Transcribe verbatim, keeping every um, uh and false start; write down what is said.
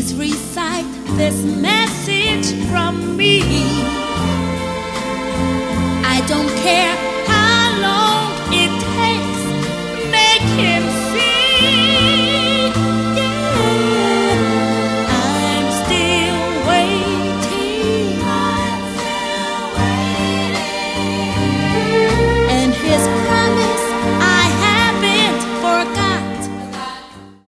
Please recite this message from me. I don't care